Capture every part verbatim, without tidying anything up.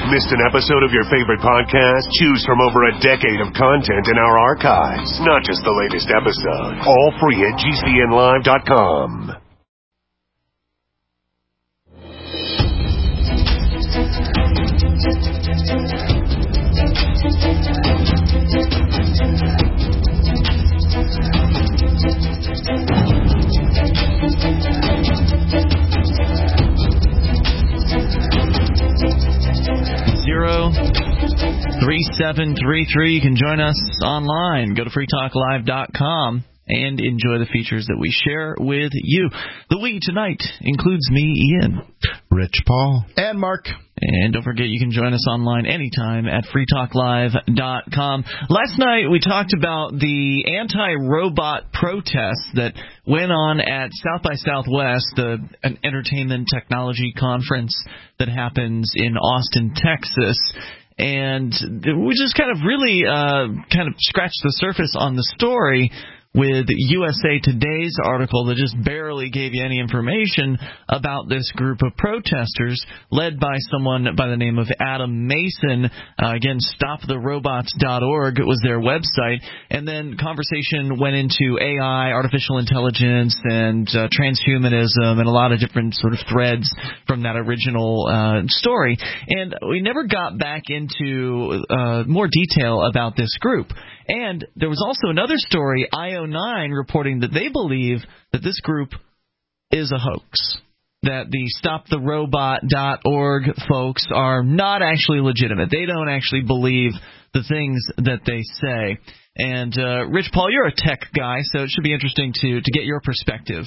Missed an episode of your favorite podcast? Choose from over a decade of content in our archives, not just the latest episode. All free at G C N live dot com. Zero three seven three three. You can join us online. Go to free talk live dot com and enjoy the features that we share with you. The we tonight includes me, Ian, Rich Paul, and Mark. And don't forget, you can join us online anytime at free talk live dot com. Last night, we talked about the anti-robot protests that went on at South by Southwest, the an entertainment technology conference that happens in Austin, Texas. And we just kind of really uh, kind of scratched the surface on the story with U S A Today's article that just barely gave you any information about this group of protesters led by someone by the name of Adam Mason. Uh, again, stop the robots dot org was their website. And then conversation went into A I, artificial intelligence, and uh, transhumanism, and a lot of different sort of threads from that original uh, story. And we never got back into uh, more detail about this group. And there was also another story, I O nine, reporting that they believe that this group is a hoax, that the stop the robot dot org folks are not actually legitimate. They don't actually believe the things that they say. And, uh, Rich Paul, you're a tech guy, so it should be interesting to, to get your perspective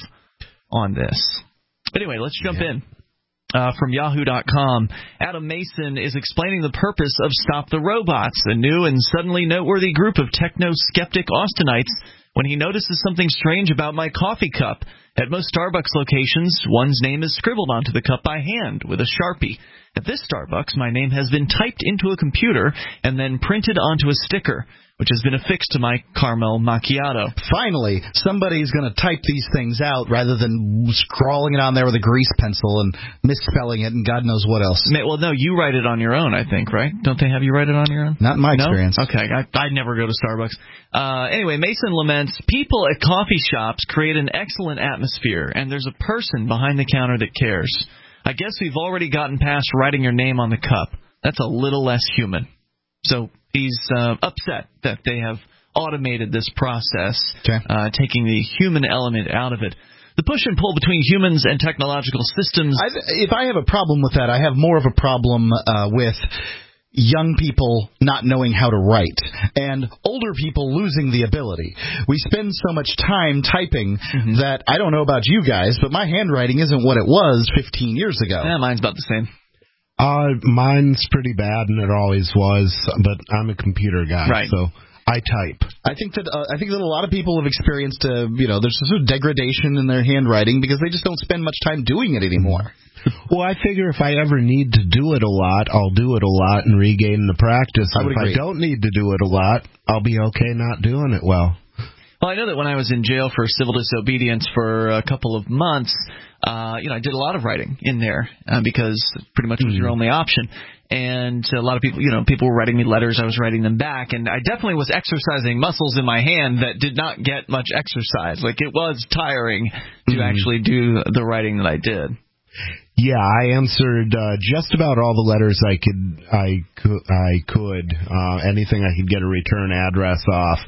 on this. Anyway, let's jump yeah. in. Uh, from yahoo dot com, Adam Mason is explaining the purpose of Stop the Robots, a new and suddenly noteworthy group of techno-skeptic Austinites, when he notices something strange about my coffee cup. At most Starbucks locations, one's name is scribbled onto the cup by hand with a Sharpie. At this Starbucks, my name has been typed into a computer and then printed onto a sticker, which has been affixed to my caramel macchiato. Finally, somebody's going to type these things out rather than scrawling it on there with a grease pencil and misspelling it and God knows what else. Well, no, you write it on your own, I think, right? Don't they have you write it on your own? Not in my no? experience. Okay, I, I never go to Starbucks. Uh, anyway, Mason laments, people at coffee shops create an excellent atmosphere, and there's a person behind the counter that cares. I guess we've already gotten past writing your name on the cup. That's a little less human. So he's uh, upset that they have automated this process, okay. uh, taking the human element out of it. The push and pull between humans and technological systems. I, if I have a problem with that, I have more of a problem uh, with young people not knowing how to write and older people losing the ability. We spend so much time typing mm-hmm. that I don't know about you guys, but my handwriting isn't what it was fifteen years ago. Yeah, mine's about the same. Uh, mine's pretty bad, and it always was, but I'm a computer guy, right. so I type. I think that uh, I think that a lot of people have experienced, uh, you know, there's sort of degradation in their handwriting because they just don't spend much time doing it anymore. Well, I figure if I ever need to do it a lot, I'll do it a lot and regain the practice. I would if agree. I don't need to do it a lot, I'll be okay not doing it well. Well, I know that when I was in jail for civil disobedience for a couple of months, uh, you know, I did a lot of writing in there uh, because pretty much was mm-hmm. your only option. And a lot of people, you know, people were writing me letters. I was writing them back. And I definitely was exercising muscles in my hand that did not get much exercise. Like, it was tiring to mm-hmm. actually do the writing that I did. Yeah, I answered uh, just about all the letters I could. I could. I could. Uh, anything I could get a return address off.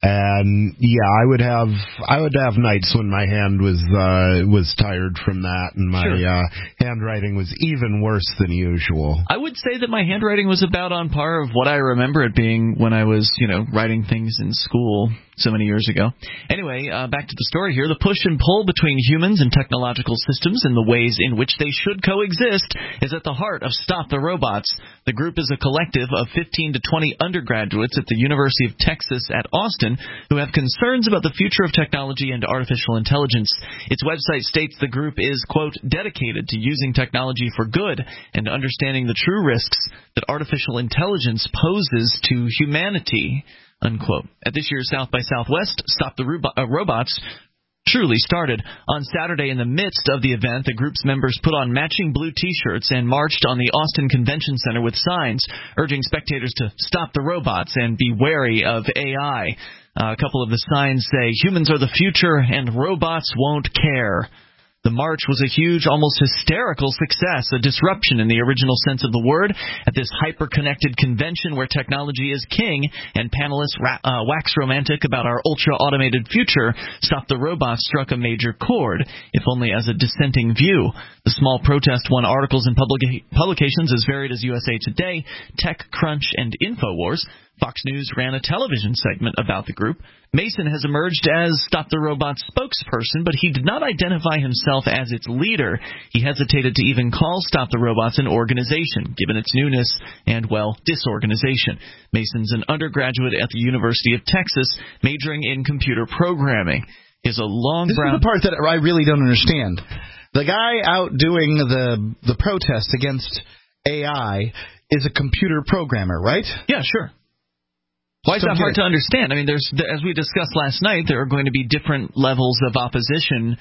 And yeah, I would have I would have nights when my hand was uh, was tired from that, and my sure. uh, handwriting was even worse than usual. I would say that my handwriting was about on par of what I remember it being when I was, you know, writing things in school so many years ago. Anyway, uh, back to the story here. The push and pull between humans and technological systems and the ways in which they should coexist is at the heart of Stop the Robots. The group is a collective of fifteen to twenty undergraduates at the University of Texas at Austin who have concerns about the future of technology and artificial intelligence. Its website states the group is, quote, dedicated to using technology for good and understanding the true risks that artificial intelligence poses to humanity, unquote. At this year's South by Southwest, Stop the Robo- uh, Robots truly started. On Saturday, in the midst of the event, the group's members put on matching blue T-shirts and marched on the Austin Convention Center with signs urging spectators to stop the robots and be wary of A I. Uh, a couple of the signs say, "Humans are the future and robots won't care." The march was a huge, almost hysterical success, a disruption in the original sense of the word at this hyper-connected convention where technology is king and panelists ra- uh, wax romantic about our ultra-automated future. Stop the Robots struck a major chord, if only as a dissenting view. The small protest won articles in public- publications as varied as U S A Today, TechCrunch, and InfoWars. Fox News ran a television segment about the group. Mason has emerged as Stop the Robots spokesperson, but he did not identify himself as its leader. He hesitated to even call Stop the Robots an organization, given its newness and, well, disorganization. Mason's an undergraduate at the University of Texas, majoring in computer programming. He has a long This brown... is the part that I really don't understand. The guy out doing the the protest against A I is a computer programmer, right? Yeah, sure. Why is So that hard get- to understand? I mean, there's, as we discussed last night, there are going to be different levels of opposition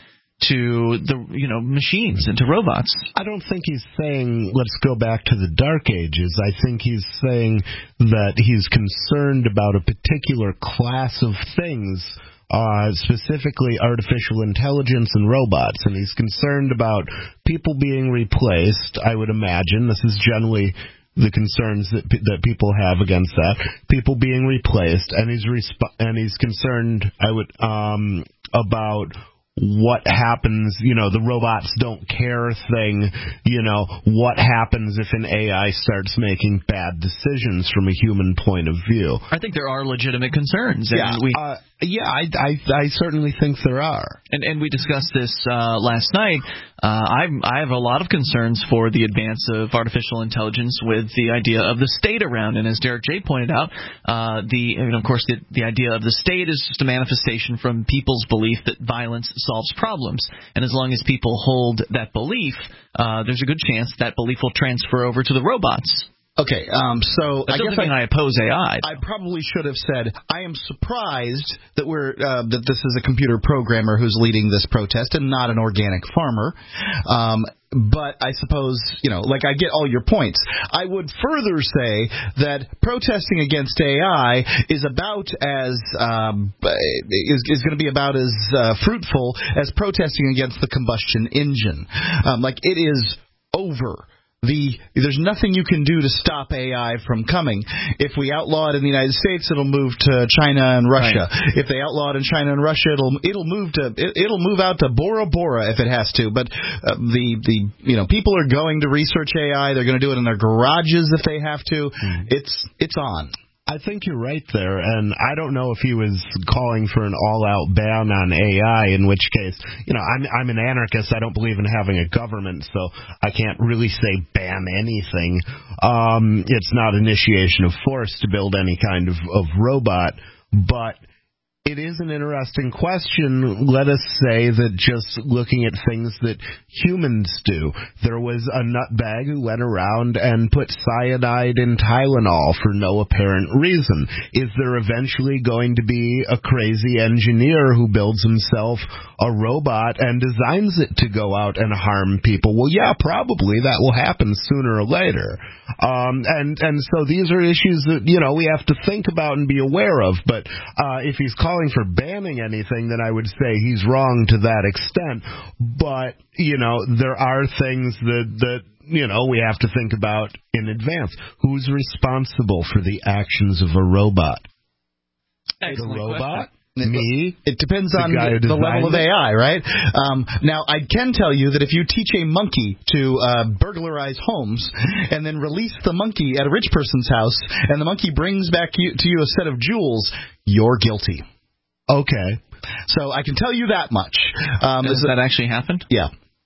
to the, you know, machines and to robots. I don't think he's saying let's go back to the Dark Ages. I think he's saying that he's concerned about a particular class of things, uh, specifically artificial intelligence and robots, and he's concerned about people being replaced, I would imagine. This is generally the concerns that that people have against that, people being replaced, and he's resp- and he's concerned, I would, um, about what happens, you know, the robots don't care thing, you know, what happens if an A I starts making bad decisions from a human point of view. I think there are legitimate concerns. Yeah, And we, uh, yeah, I, I, I certainly think there are. And, and we discussed this uh, last night. Uh, I, I have a lot of concerns for the advance of artificial intelligence with the idea of the state around. And as Derek J. pointed out, uh, the and of course the, the idea of the state is just a manifestation from people's belief that violence solves problems. And as long as people hold that belief, uh, there's a good chance that belief will transfer over to the robots. Okay, um, so That I doesn't guess mean I, I oppose A I. I probably should have said I am surprised that we're uh, that this is a computer programmer who's leading this protest and not an organic farmer. Um, but I suppose, you know, like I get all your points. I would further say that protesting against A I is about as um, is, is going to be about as uh, fruitful as protesting against the combustion engine. Um, like it is over. The there's nothing you can do to stop A I from coming. If we outlaw it in the United States, it'll move to China and Russia. Right. If they outlaw it in China and Russia, it'll it'll move to it, it'll move out to Bora Bora if it has to. But uh, the the you know people are going to research A I. They're going to do it in their garages if they have to. Mm. It's it's on. I think you're right there, and I don't know if he was calling for an all-out ban on A I, in which case, you know, I'm I'm an anarchist. I don't believe in having a government, so I can't really say ban anything. Um, it's not initiation of force to build any kind of, of robot, but it is an interesting question. Let us say that just looking at things that humans do, there was a nutbag who went around and put cyanide in Tylenol for no apparent reason. Is there eventually going to be a crazy engineer who builds himself a robot and designs it to go out and harm people? Well, yeah, probably that will happen sooner or later. Um, and, and so these are issues that, you know, we have to think about and be aware of. But uh, if he's calling for banning anything, then I would say he's wrong to that extent. But, you know, there are things that, that you know, we have to think about in advance. Who's responsible for the actions of a robot? Excellent the robot? question. Me? It depends the on the, the level of A I, right? Um, now, I can tell you that if you teach a monkey to uh, burglarize homes and then release the monkey at a rich person's house and the monkey brings back you, to you a set of jewels, you're guilty. Okay. So I can tell you that much. Um, Has that actually happened? Yeah.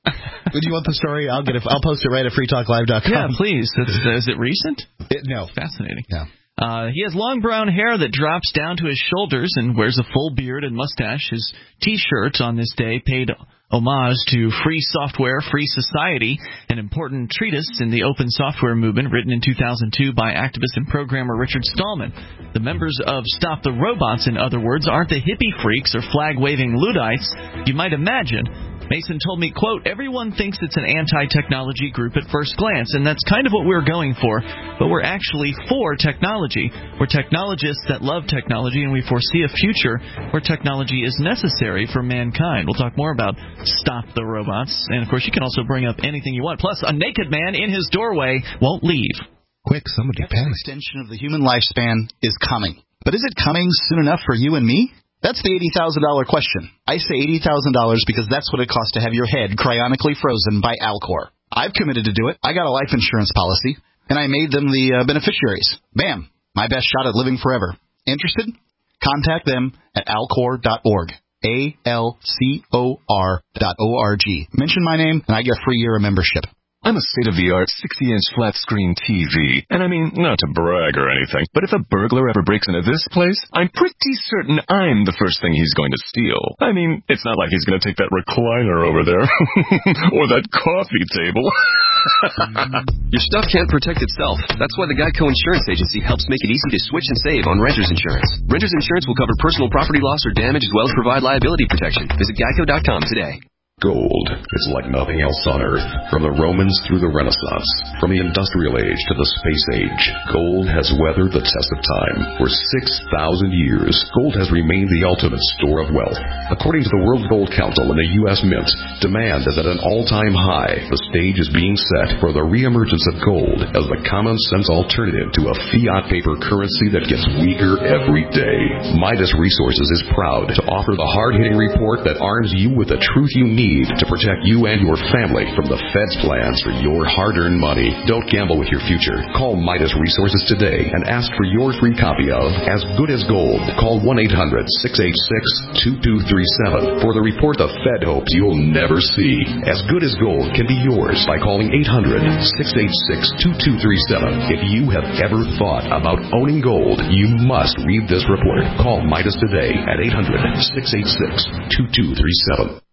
Do you want the story? I'll get it. I'll post it right at free talk live dot com. Yeah, please. Is, is it recent? It, no. Fascinating. Yeah. Uh, he has long brown hair that drops down to his shoulders and wears a full beard and mustache. His T-shirt on this day paid homage to Free Software, Free Society, an important treatise in the open software movement written in two thousand two by activist and programmer Richard Stallman. The members of Stop the Robots, in other words, aren't the hippie freaks or flag-waving Luddites you might imagine. Mason told me, quote, everyone thinks it's an anti-technology group at first glance, and that's kind of what we're going for, but we're actually for technology. We're technologists that love technology, and we foresee a future where technology is necessary for mankind. We'll talk more about Stop the Robots, and of course you can also bring up anything you want. Plus, a naked man in his doorway won't leave. Quick, somebody The extension of the human lifespan is coming. But is it coming soon enough for you and me? That's the eighty thousand dollars question. I say eighty thousand dollars because that's what it costs to have your head cryonically frozen by Alcor. I've committed to do it. I got a life insurance policy, and I made them the uh, beneficiaries. Bam! My best shot at living forever. Interested? Contact them at alcor dot org. A L C O R dot O R G. Mention my name, and I get a free year of membership. I'm a state-of-the-art sixty-inch flat-screen T V, and I mean, not to brag or anything, but if a burglar ever breaks into this place, I'm pretty certain I'm the first thing he's going to steal. I mean, it's not like he's going to take that recliner over there, or that coffee table. Your stuff can't protect itself. That's why the Geico Insurance Agency helps make it easy to switch and save on renter's insurance. Renter's insurance will cover personal property loss or damage as well as provide liability protection. Visit geico dot com today. Gold is like nothing else on Earth. From the Romans through the Renaissance, from the Industrial Age to the Space Age, gold has weathered the test of time. For six thousand years, gold has remained the ultimate store of wealth. According to the World Gold Council and the U S Mint, demand is at an all-time high. The stage is being set for the reemergence of gold as the common-sense alternative to a fiat paper currency that gets weaker every day. Midas Resources is proud to offer the hard-hitting report that arms you with the truth you need to protect you and your family from the Fed's plans for your hard-earned money. Don't gamble with your future. Call Midas Resources today and ask for your free copy of As Good as Gold. Call one eight hundred six eight six two two three seven for the report the Fed hopes you'll never see. As Good as Gold can be yours by calling eight hundred six eight six two two three seven. If you have ever thought about owning gold, you must read this report. Call Midas today at eight hundred six eight six two two three seven.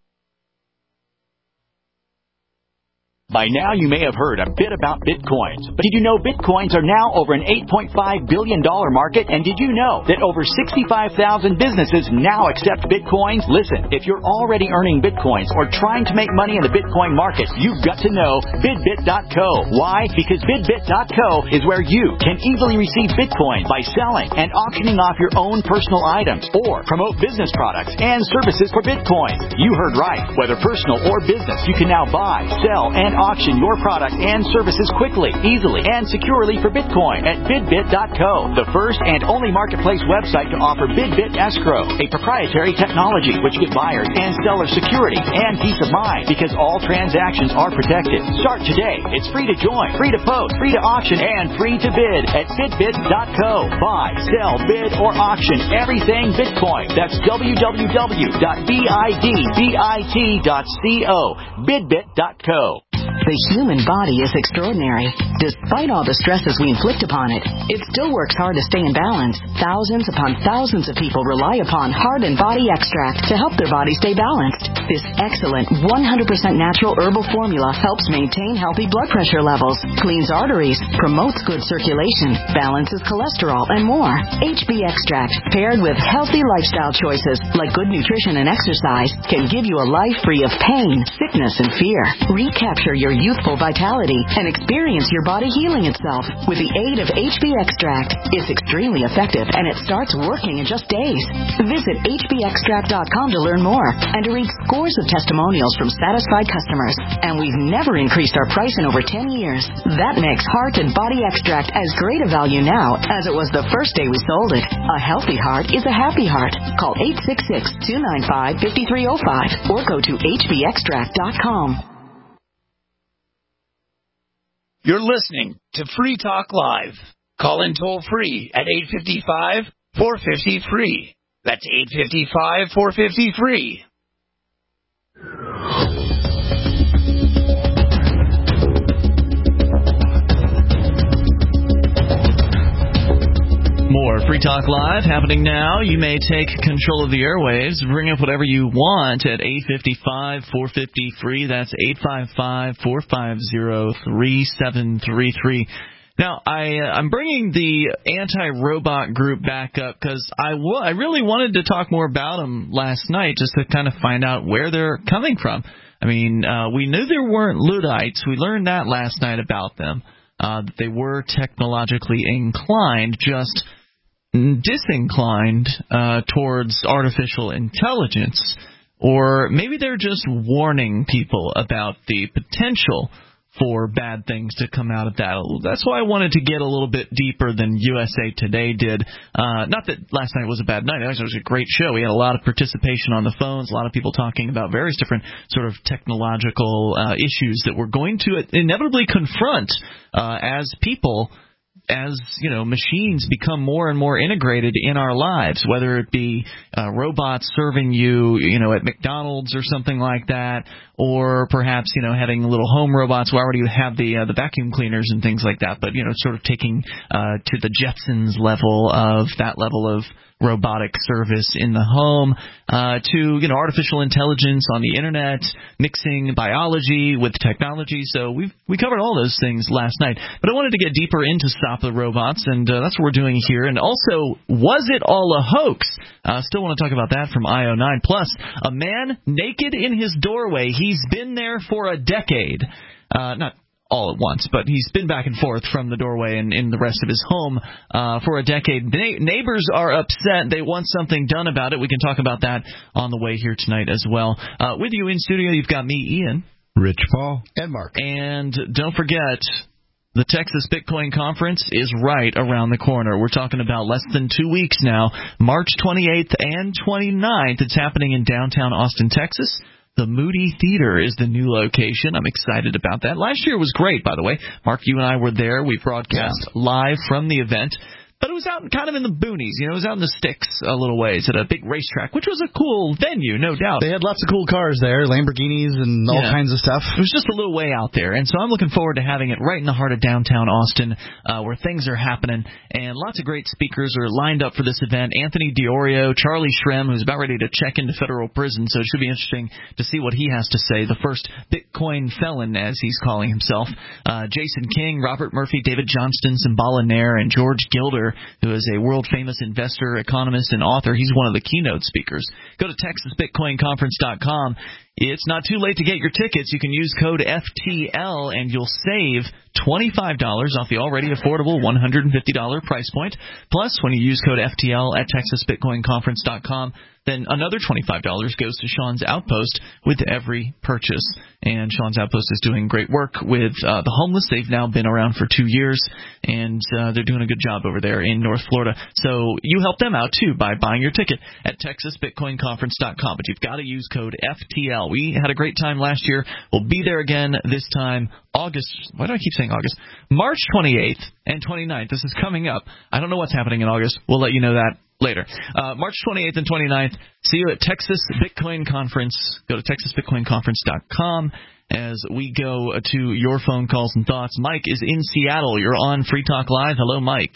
By now, you may have heard a bit about Bitcoins. But did you know Bitcoins are now over an eight point five billion dollars market? And did you know that over sixty-five thousand businesses now accept Bitcoins? Listen, if you're already earning Bitcoins or trying to make money in the Bitcoin market, you've got to know Bidbit dot co. Why? Because Bidbit dot co is where you can easily receive Bitcoins by selling and auctioning off your own personal items or promote business products and services for Bitcoin. You heard right. Whether personal or business, you can now buy, sell, and auction your product and services quickly, easily, and securely for Bitcoin at Bidbit dot co, the first and only marketplace website to offer Bidbit Escrow, a proprietary technology which gives buyers and sellers security and peace of mind because all transactions are protected. Start today. It's free to join, free to post, free to auction, and free to bid at Bidbit dot co. Buy, sell, bid, or auction everything Bitcoin. That's w w w dot bidbit dot co. Bidbit dot co. The human body is extraordinary. Despite all the stresses we inflict upon it, it still works hard to stay in balance. Thousands upon thousands of people rely upon Heart and Body Extract to help their body stay balanced. This excellent one hundred percent natural herbal formula helps maintain healthy blood pressure levels, cleans arteries, promotes good circulation, balances cholesterol, and more. H B Extract, paired with healthy lifestyle choices like good nutrition and exercise, can give you a life free of pain, sickness, and fear. Recapture your youthful vitality and experience your body healing itself with the aid of H B Extract. It's extremely effective and it starts working in just days. Visit H B extract dot com to learn more and to read scores of testimonials from satisfied customers. And we've never increased our price in over ten years. That makes Heart and Body Extract as great a value now as it was the first day we sold it. A healthy heart is a happy heart. Call eight six six, two nine five, five three zero five or go to H B extract dot com. You're listening to Free Talk Live. Call in toll free at eight five five, four five zero, free. That's eight five five, four five zero, free. More Free Talk Live happening now. You may take control of the airwaves. Bring up whatever you want at eight five five, four five zero, free. That's eight five five, four five zero, three seven three three. Now, I, uh, I'm bringing the anti-robot group back up because I, w- I really wanted to talk more about them last night just to kind of find out where they're coming from. I mean, uh, we knew there weren't Luddites. We learned that last night about them, uh, that they were technologically inclined, just disinclined uh, towards artificial intelligence. Or maybe they're just warning people about the potential for bad things to come out of that. That's why I wanted to get a little bit deeper than U S A Today did. Uh, not that last night was a bad night. Actually, it was a great show. We had a lot of participation on the phones, a lot of people talking about various different sort of technological uh, issues that we're going to inevitably confront uh, as people, as, you know, machines become more and more integrated in our lives, whether it be uh, robots serving you, you know, at McDonald's or something like that, or perhaps, you know, having little home robots. We already have the uh, the vacuum cleaners and things like that, but, you know, sort of taking uh, to the Jetsons level of that level of robotic service in the home, uh, to, you know, artificial intelligence on the internet, mixing biology with technology. So we've we covered all those things last night. But I wanted to get deeper into Stop the Robots, and uh, that's what we're doing here. And also, was it all a hoax? Uh, still want to talk about that from I O nine. Plus, a man naked in his doorway. He's been there for a decade. Uh, not all at once, but he's been back and forth from the doorway and in the rest of his home uh, for a decade. Na- neighbors are upset. They want something done about it. We can talk about that on the way here tonight as well. Uh, with you in studio, you've got me, Ian. Rich Paul. And Mark. And don't forget, the Texas Bitcoin Conference is right around the corner. We're talking about less than two weeks now, March twenty-eighth and twenty-ninth. It's happening in downtown Austin, Texas. The Moody Theater is the new location. I'm excited about that. Last year was great, by the way. Mark, you and I were there. We broadcast yeah. live from the event. But it was out kind of in the boonies, you know, it was out in the sticks a little ways at a big racetrack, which was a cool venue, no doubt. They had lots of cool cars there, Lamborghinis and all yeah. kinds of stuff. It was just a little way out there, and so I'm looking forward to having it right in the heart of downtown Austin, uh, where things are happening, and lots of great speakers are lined up for this event. Anthony Diorio, Charlie Shrem, who's about ready to check into federal prison, so it should be interesting to see what he has to say, the first Bitcoin felon, as he's calling himself. Uh, Jason King, Robert Murphy, David Johnston, Symbala Nair, and George Gilder, who is a world-famous investor, economist, and author. He's one of the keynote speakers. Go to Texas Bitcoin Conference dot com. It's not too late to get your tickets. You can use code F T L, and you'll save twenty-five dollars off the already affordable one hundred fifty dollars price point. Plus, when you use code F T L at Texas Bitcoin Conference dot com, then another twenty-five dollars goes to Sean's Outpost with every purchase. And Sean's Outpost is doing great work with uh, the homeless. They've now been around for two years, and uh, they're doing a good job over there in North Florida. So you help them out, too, by buying your ticket at Texas Bitcoin Conference dot com. But you've got to use code F T L. We had a great time last year. We'll be there again this time, August. Why do I keep saying August? March twenty-eighth and twenty-ninth. This is coming up. I don't know what's happening in August. We'll let you know that later. Uh, March twenty-eighth and twenty-ninth. See you at Texas Bitcoin Conference. Go to Texas Bitcoin Conference dot com as we go to your phone calls and thoughts. Mike is in Seattle. You're on Free Talk Live. Hello, Mike.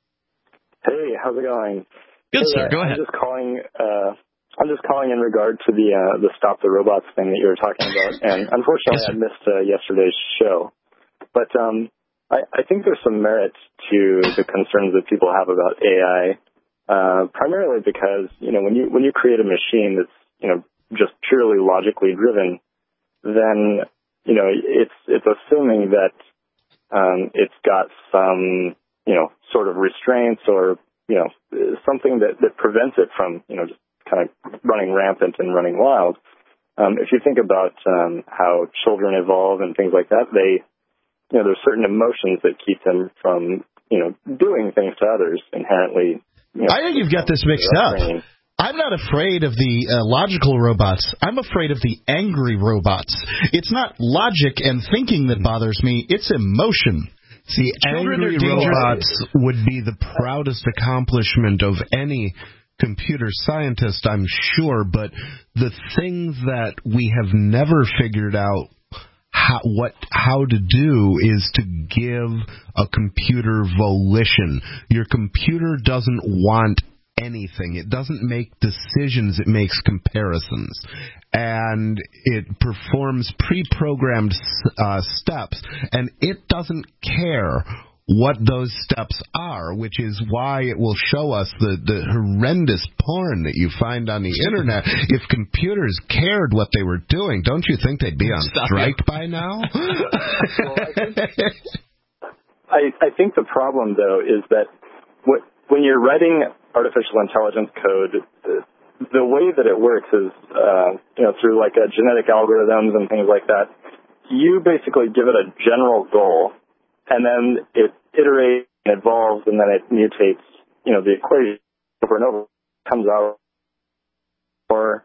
Hey, how's it going? Good, hey, sir. Go I'm ahead. Just calling, uh, I'm just calling in regard to the uh, the Stop the Robots thing that you were talking about. And unfortunately, yes, I missed uh, yesterday's show. But um, I, I think there's some merit to the concerns that people have about A I. Uh, primarily because, you know, when you when you create a machine that's, you know, just purely logically driven, then, you know, it's it's assuming that um, it's got some, you know, sort of restraints or, you know, something that, that prevents it from, you know, just kind of running rampant and running wild. Um, if you think about um, how children evolve and things like that, they, you know, there's certain emotions that keep them from, you know, doing things to others inherently. You know, I think you've got this mixed up. I'm not afraid of the uh, logical robots. I'm afraid of the angry robots. It's not logic and thinking that bothers me. It's emotion. See, Children angry robots would be the proudest accomplishment of any computer scientist, I'm sure, but the thing that we have never figured out how, what how to do is to give a computer volition. Your computer doesn't want anything. It doesn't make decisions. It makes comparisons. And it performs pre-programmed uh, steps, and it doesn't care what those steps are, which is why it will show us the, the horrendous porn that you find on the internet. If computers cared what they were doing, don't you think they'd be on Stop strike it. by now? Well, I, think, I, I think the problem, though, is that what, when you're writing artificial intelligence code, the, the way that it works is, uh, you know, through like a genetic algorithms and things like that. You basically give it a general goal, and then it iterates and evolves, and then it mutates, you know, the equation over and over, comes out. Or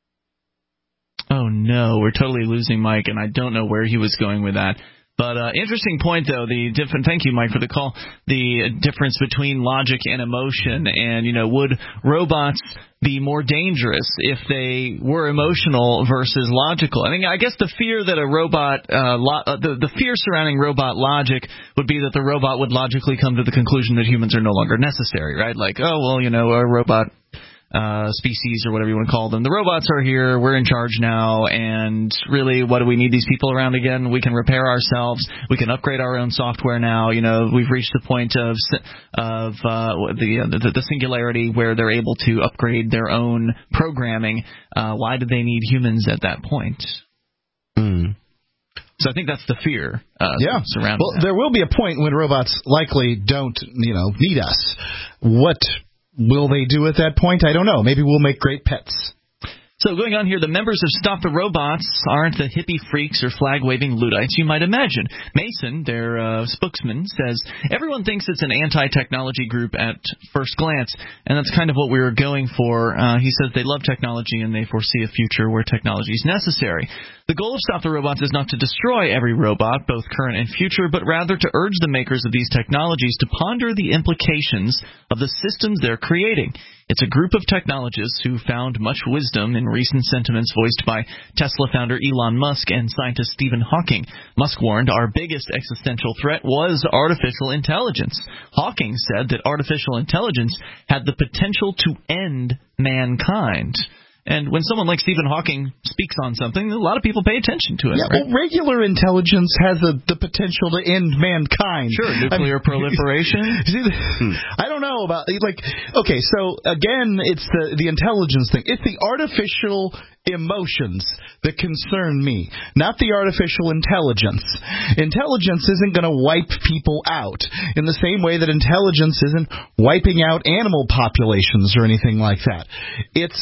oh no, we're totally losing Mike, and I don't know where he was going with that. But uh, interesting point, though. The different. Thank you, Mike, for the call. The difference between logic and emotion, and you know, would robots be more dangerous if they were emotional versus logical? I mean, I guess the fear that a robot, uh, lo- uh, the the fear surrounding robot logic would be that the robot would logically come to the conclusion that humans are no longer necessary, right? Like, oh well, you know, a robot uh species or whatever you want to call them. The robots are here, we're in charge now, and really, what do we need these people around again? We can repair ourselves, we can upgrade our own software now. You know, we've reached the point of of uh, the, uh, the the singularity where they're able to upgrade their own programming. Uh, why do they need humans at that point? Mm. So I think that's the fear uh, yeah. surrounding Well, that. there will be a point when robots likely don't, you know, need us. What will they do at that point? I don't know. Maybe we'll make great pets. So going on here, the members of Stop the Robots aren't the hippie freaks or flag-waving Luddites you might imagine. Mason, their uh, spokesman, says, everyone thinks it's an anti-technology group at first glance, and that's kind of what we were going for. Uh, he says they love technology and they foresee a future where technology is necessary. The goal of Stop the Robots is not to destroy every robot, both current and future, but rather to urge the makers of these technologies to ponder the implications of the systems they're creating. It's a group of technologists who found much wisdom in recent sentiments voiced by Tesla founder Elon Musk and scientist Stephen Hawking. Musk warned our biggest existential threat was artificial intelligence. Hawking said that artificial intelligence had the potential to end mankind. And when someone like Stephen Hawking speaks on something, a lot of people pay attention to it. Yeah, right? well, regular intelligence has a, the potential to end mankind. Sure, nuclear I mean, proliferation. See, I don't know about, like, okay, so again, it's the, the intelligence thing. It's the artificial emotions that concern me, not the artificial intelligence. Intelligence isn't going to wipe people out in the same way that intelligence isn't wiping out animal populations or anything like that. It's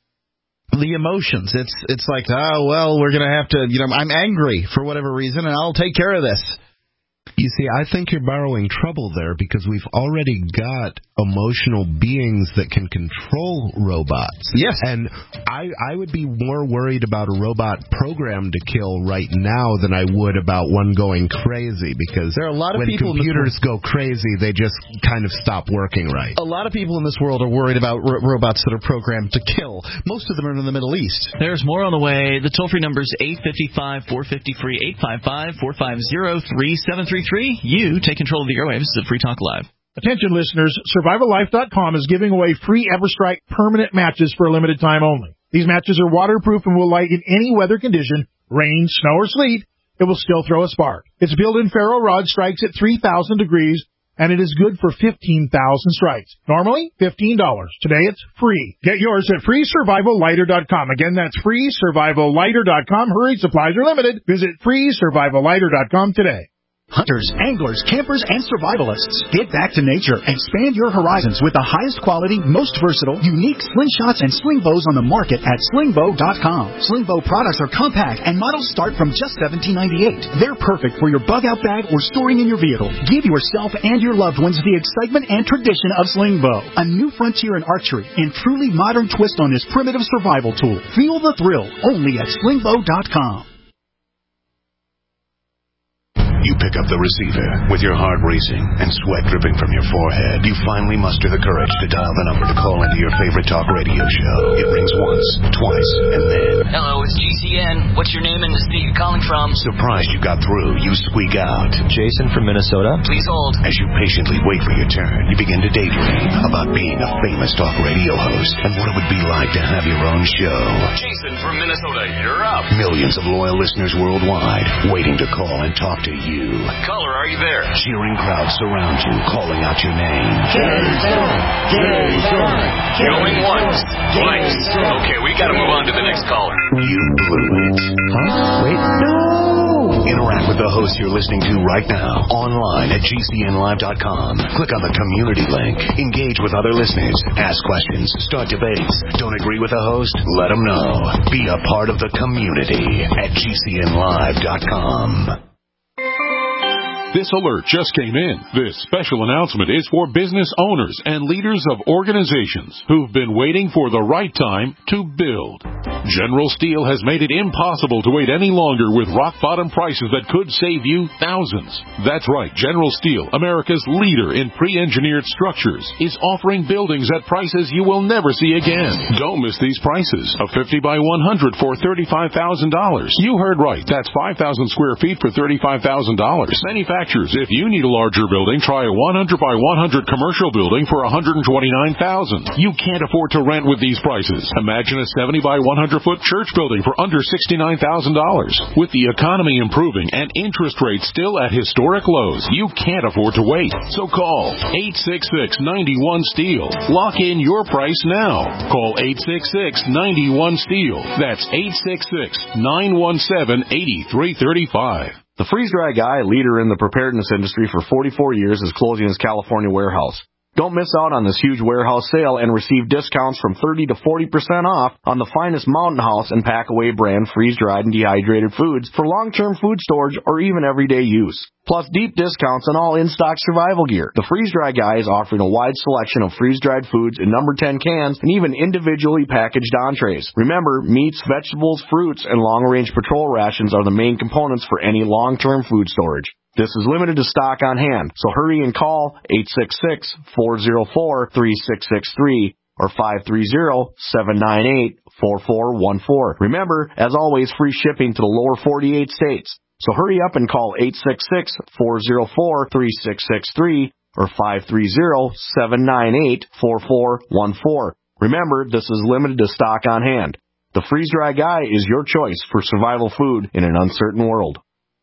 the emotions. It's it's like, oh, well, we're going to have to, you know, I'm angry for whatever reason, and I'll take care of this. You see, I think you're borrowing trouble there because we've already got emotional beings that can control robots. Yes. And I, I would be more worried about a robot programmed to kill right now than I would about one going crazy, because there are a lot of when people computers go crazy, they just kind of stop working right. A lot of people in this world are worried about ro- robots that are programmed to kill. Most of them are in the Middle East. There's more on the way. The toll-free number is eight five five, four five zero, free, eight five five, four five zero, three seven three three. You take control of the airwaves at Free Talk Live. Attention listeners, Survival Life dot com is giving away free EverStrike permanent matches for a limited time only. These matches are waterproof and will light in any weather condition, rain, snow, or sleet. It will still throw a spark. Its built-in ferro rod strikes at three thousand degrees, and it is good for fifteen thousand strikes. Normally, fifteen dollars. Today, it's free. Get yours at free survival lighter dot com. Again, that's free survival lighter dot com. Hurry, supplies are limited. Visit free survival lighter dot com today. Hunters, anglers, campers, and survivalists, get back to nature. Expand your horizons with the highest quality, most versatile, unique slingshots and sling bows on the market at sling bow dot com. Sling bow products are compact and models start from just seventeen ninety-eight. They're perfect for your bug out bag or storing in your vehicle. Give yourself and your loved ones the excitement and tradition of sling bow, a new frontier in archery and truly modern twist on this primitive survival tool. Feel the thrill only at sling bow dot com. You pick up the receiver. With your heart racing and sweat dripping from your forehead, you finally muster the courage to dial the number to call into your favorite talk radio show. It rings once, twice, and then... Hello, it's G C N. What's your name and the state you're calling from? Surprised you got through, you squeak out. Jason from Minnesota. Please hold. As you patiently wait for your turn, you begin to daydream about being a famous talk radio host and what it would be like to have your own show. Jason from Minnesota, you're up. Millions of loyal listeners worldwide waiting to call and talk to you. Caller, are you there? Cheering crowds surround you, calling out your name. Jason! Jason! Going once, twice. Okay, we gotta move on to the next caller. You blew it. Huh? Wait, no! Interact with the host you're listening to right now, online at G C N live dot com. Click on the community link. Engage with other listeners. Ask questions. Start debates. Don't agree with the host? Let them know. Be a part of the community at G C N live dot com. This alert just came in. This special announcement is for business owners and leaders of organizations who've been waiting for the right time to build. General Steel has made it impossible to wait any longer with rock-bottom prices that could save you thousands. That's right. General Steel, America's leader in pre-engineered structures, is offering buildings at prices you will never see again. Don't miss these prices. A fifty by one hundred for thirty-five thousand dollars. You heard right. That's five thousand square feet for thirty-five thousand dollars. Manufacturers, if you need a larger building, try a one hundred by one hundred commercial building for one hundred twenty-nine thousand dollars. You can't afford to rent with these prices. Imagine a seventy by one hundred foot church building for under sixty-nine thousand dollars. With the economy improving and interest rates still at historic lows, you can't afford to wait. So call eight six six, nine one, STEEL. Lock in your price now. Call eight six six, nine one, STEEL. That's eight six six, nine one seven, eight three three five. The Freeze Dry Guy, leader in the preparedness industry for forty-four years, is closing his California warehouse. Don't miss out on this huge warehouse sale and receive discounts from thirty to forty percent off on the finest Mountain House and Packaway brand freeze-dried and dehydrated foods for long-term food storage or even everyday use. Plus deep discounts on all in-stock survival gear. The Freeze Dry Guy is offering a wide selection of freeze-dried foods in number ten cans and even individually packaged entrees. Remember, meats, vegetables, fruits, and long-range patrol rations are the main components for any long-term food storage. This is limited to stock on hand, so hurry and call eight six six, four zero four, three six six three or five three zero, seven nine eight, four four one four. Remember, as always, free shipping to the lower forty-eight states. So hurry up and call eight six six, four zero four, three six six three or five three zero, seven nine eight, four four one four. Remember, this is limited to stock on hand. The Freeze Dry Guy is your choice for survival food in an uncertain world.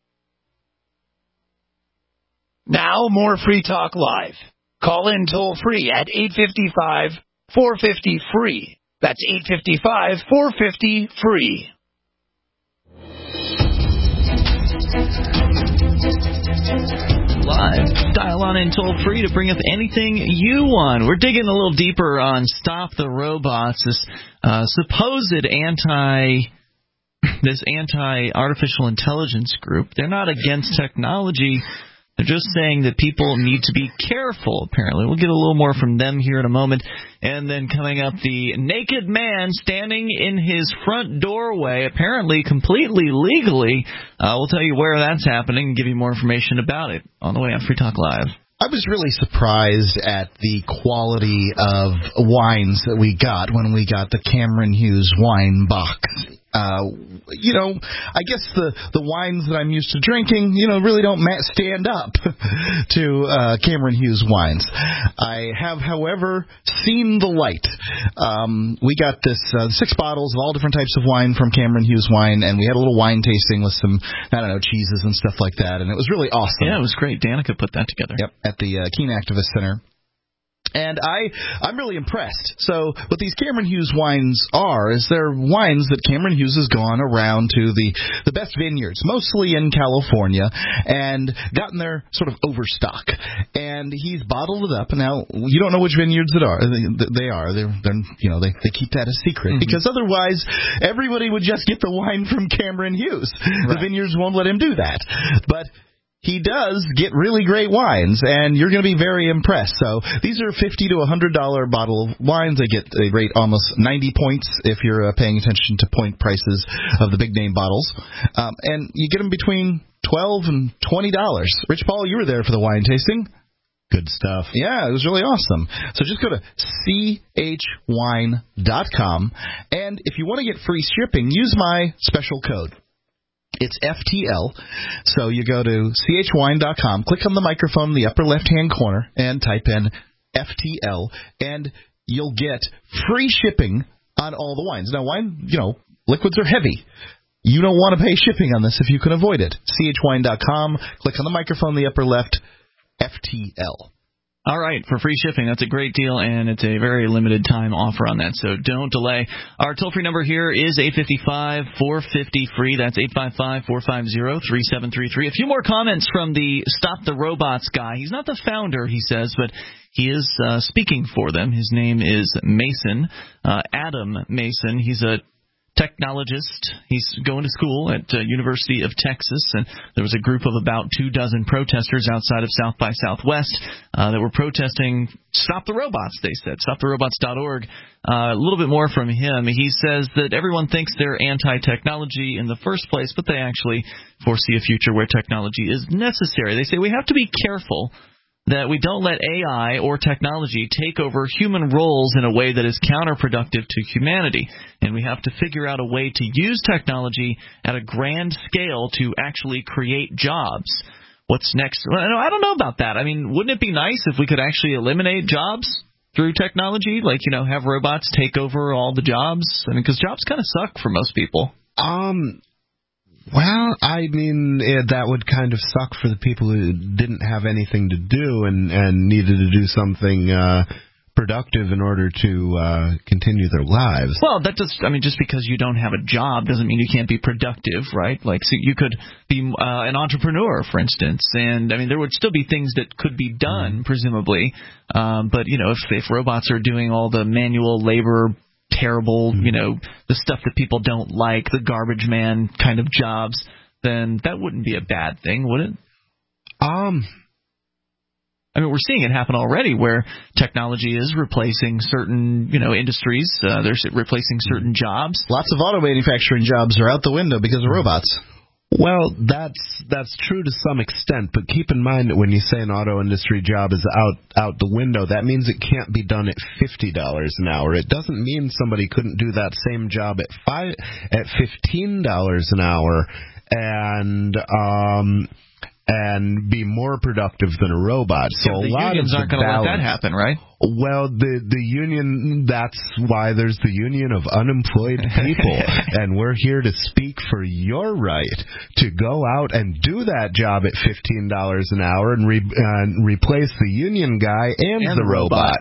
Now, more Free Talk Live. Call in toll free at eight five five, four five zero, free. That's eight five five, four five zero, free. Live. Dial on in toll free to bring up anything you want. We're digging a little deeper on Stop the Robots, this uh, supposed anti... this anti-artificial intelligence group. They're not against technology. They're just saying that people need to be careful, apparently. We'll get a little more from them here in a moment. And then coming up, the naked man standing in his front doorway, apparently completely legally. Uh, we'll tell you where that's happening and give you more information about it on the way on Free Talk Live. I was really surprised at the quality of wines that we got when we got the Cameron Hughes wine box. Uh, you know, I guess the, the wines that I'm used to drinking, you know, really don't ma- stand up to uh, Cameron Hughes wines. I have, however, seen the light. Um, we got this uh, six bottles of all different types of wine from Cameron Hughes Wine, and we had a little wine tasting with some, I don't know, cheeses and stuff like that, and it was really awesome. Yeah, it was great. Danica put that together. Yep, at the uh, Keene Activist Center. And I, I'm really impressed. So what these Cameron Hughes wines are is they're wines that Cameron Hughes has gone around to the, the best vineyards, mostly in California, and gotten their sort of overstock. And he's bottled it up. And now you don't know which vineyards it are. They, they are. They're, they're, you know, they, they keep that a secret, mm-hmm. because otherwise everybody would just get the wine from Cameron Hughes. Right. The vineyards won't let him do that. But he does get really great wines, and you're going to be very impressed. So these are fifty to one hundred dollars bottle of wines. They get they rate almost ninety points if you're uh, paying attention to point prices of the big name bottles, um, and you get them between twelve and twenty dollars. Rich Paul, you were there for the wine tasting. Good stuff. Yeah, it was really awesome. So just go to c h wine dot com, and if you want to get free shipping, use my special code. It's F T L. So you go to c h wine dot com, click on the microphone in the upper left-hand corner, and type in F T L, and you'll get free shipping on all the wines. Now, wine, you know, liquids are heavy. You don't want to pay shipping on this if you can avoid it. c h wine dot com, click on the microphone in the upper left, F T L. All right, for free shipping, that's a great deal, and it's a very limited time offer on that, so don't delay. Our toll-free number here is eight five five, four five zero, free. That's eight five five, four five zero, three seven three three. A few more comments from the Stop the Robots guy. He's not the founder, he says, but he is uh, speaking for them. His name is Mason, uh, Adam Mason. He's a technologist. He's going to school at uh, University of Texas, and there was a group of about two dozen protesters outside of South by Southwest uh, that were protesting Stop the Robots, they said, stop the robots dot org. Uh, a little bit more from him. He says that everyone thinks they're anti-technology in the first place, but they actually foresee a future where technology is necessary. They say we have to be careful that we don't let A I or technology take over human roles in a way that is counterproductive to humanity. And we have to figure out a way to use technology at a grand scale to actually create jobs. What's next? Well, I don't know about that. I mean, wouldn't it be nice if we could actually eliminate jobs through technology? Like, you know, have robots take over all the jobs? I mean, because jobs kind of suck for most people. Um... Well, I mean, it, that would kind of suck for the people who didn't have anything to do and, and needed to do something uh, productive in order to uh, continue their lives. Well, that just, I mean, just because you don't have a job doesn't mean you can't be productive, right? Like, so you could be uh, an entrepreneur, for instance, and, I mean, there would still be things that could be done, mm. presumably, um, but, you know, if, if robots are doing all the manual labor, terrible, you know, the stuff that people don't like, the garbage man kind of jobs, then that wouldn't be a bad thing, would it? Um, I mean, we're seeing it happen already where technology is replacing certain, you know, industries. Uh, they're replacing certain jobs. Lots of auto manufacturing jobs are out the window because of robots. Well, that's that's true to some extent, but keep in mind that when you say an auto industry job is out out the window, that means it can't be done at fifty dollars an hour. It doesn't mean somebody couldn't do that same job at five at fifteen dollars an hour and um and be more productive than a robot. So yeah, a lot unions of aren't going to let that happen, right? Well, the the union, that's why there's the Union of Unemployed People, and we're here to speak for your right to go out and do that job at fifteen dollars an hour and re, uh, replace the union guy and, and the, the robot.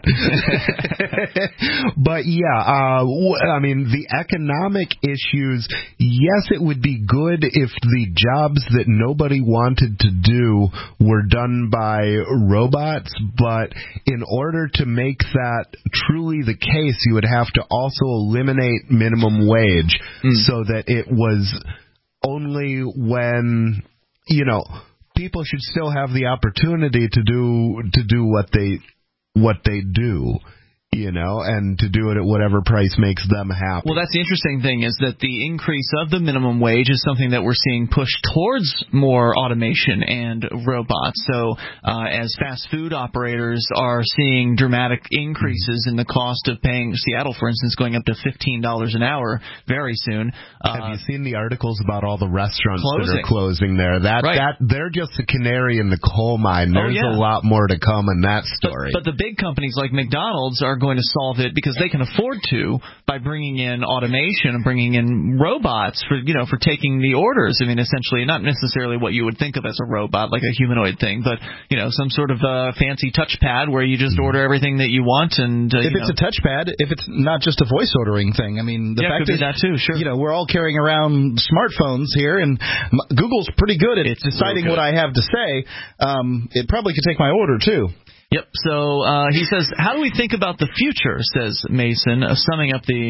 robot. But yeah, uh, I mean, the economic issues, yes, it would be good if the jobs that nobody wanted to do were done by robots, but in order to make that truly the case, you would have to also eliminate minimum wage mm. so that it was only when, you know, people should still have the opportunity to do to do what they what they do. You know, and to do it at whatever price makes them happy. Well, that's the interesting thing is that the increase of the minimum wage is something that we're seeing pushed towards more automation and robots. So uh, as fast food operators are seeing dramatic increases mm-hmm. in the cost of paying, Seattle, for instance, going up to fifteen dollars an hour very soon. Uh, Have you seen the articles about all the restaurants closing. that are closing there? That right. that they're just a canary in the coal mine. There's oh, yeah. a lot more to come in that story. But, but the big companies like McDonald's are going to solve it because they can afford to by bringing in automation and bringing in robots for you know for taking the orders. I mean, essentially, not necessarily what you would think of as a robot, like a humanoid thing, but you know, some sort of uh, fancy touchpad where you just order everything that you want. And uh, if you it's know. a touchpad, if it's not just a voice ordering thing, I mean, the yeah, fact could is be that too. Sure, you know, we're all carrying around smartphones here, and Google's pretty good at it's deciding good. what I have to say. Um, it probably could take my order too. Yep. So uh, he says, how do we think about the future, says Mason, uh, summing up the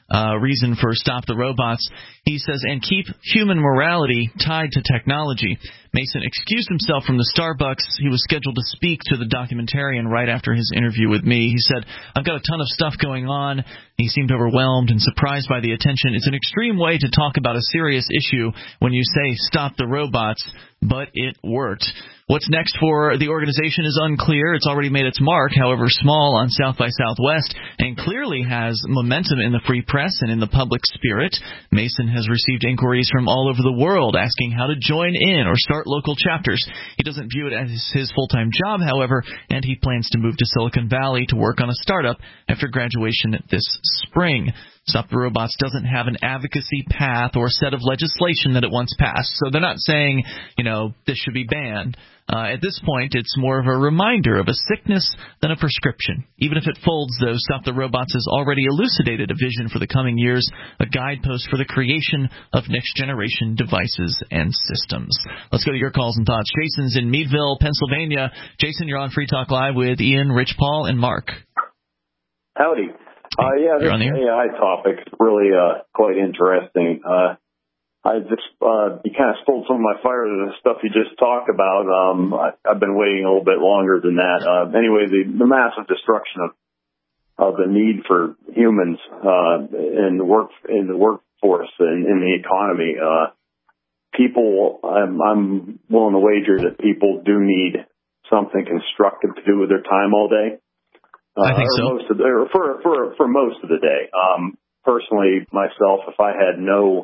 uh, reason for Stop the Robots. He says, and keep human morality tied to technology. Mason excused himself from the Starbucks. He was scheduled to speak to the documentarian right after his interview with me. He said, I've got a ton of stuff going on. He seemed overwhelmed and surprised by the attention. It's an extreme way to talk about a serious issue when you say Stop the Robots, but it worked. What's next for the organization is unclear. It's already made its mark, however small, on South by Southwest, and clearly has momentum in the free press and in the public spirit. Mason has received inquiries from all over the world asking how to join in or start local chapters. He doesn't view it as his full-time job, however, and he plans to move to Silicon Valley to work on a startup after graduation this spring. Stop the Robots doesn't have an advocacy path or set of legislation that it once passed, so they're not saying, you know, this should be banned. Uh, at this point, it's more of a reminder of a sickness than a prescription. Even if it folds, though, Stop the Robots has already elucidated a vision for the coming years, a guidepost for the creation of next-generation devices and systems. Let's go to your calls and thoughts. Jason's in Meadville, Pennsylvania. Jason, you're on Free Talk Live with Ian, Rich Paul, and Mark. Howdy. Uh, yeah, this A I topic is really uh, quite interesting. Uh, I just uh, you kind of stole some of my fire to the stuff you just talked about. Um, I, I've been waiting a little bit longer than that. Uh, anyway, the, the massive destruction of of the need for humans uh, in the work in the workforce and in the economy. Uh, people, I'm, I'm willing to wager that people do need something constructive to do with their time all day. I think uh, so. Most of the, or for for for most of the day. Um, personally, myself, if I had no